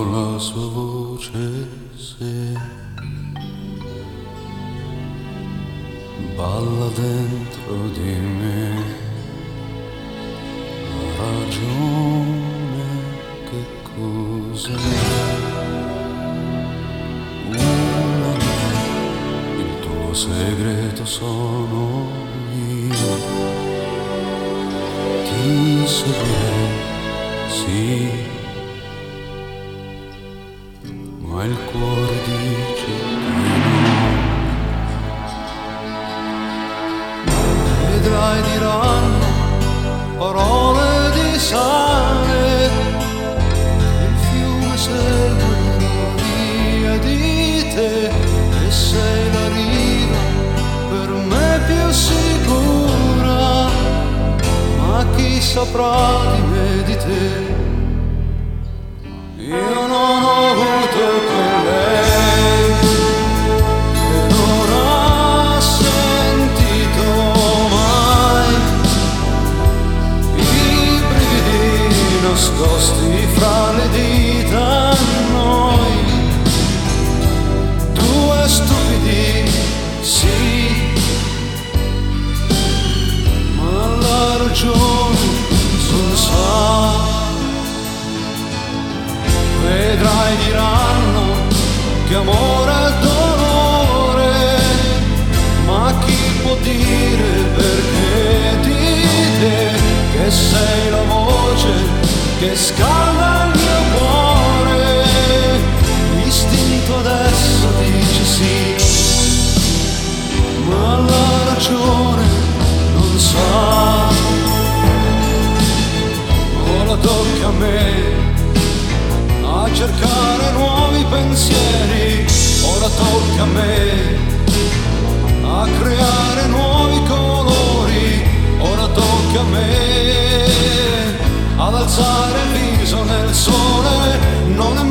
la sua voce se balla dentro di me, la ragione che cos'è? Una me, il tuo segreto sono io, ti seguirei, sì, ma il cuore dice di no. Vedrai, diranno parole di sale, il fiume segue la via di te e sei la riva per me più sicura, ma chi saprà di me, di te? Io non ho avuto con lei che non ha sentito mai i brividi nascosti fra le dita a noi, due stupidi, sì, ma la ragione sul sa. Vedrai, diranno che amore è dolore, ma chi può dire perché di te, che sei la voce che scalda il mio cuore, l'istinto adesso dice sì, ma la ragione non sa. Ora tocca a me a cercare nuovi pensieri, ora tocca a me a creare nuovi colori, ora tocca a me ad alzare il viso nel sole, non è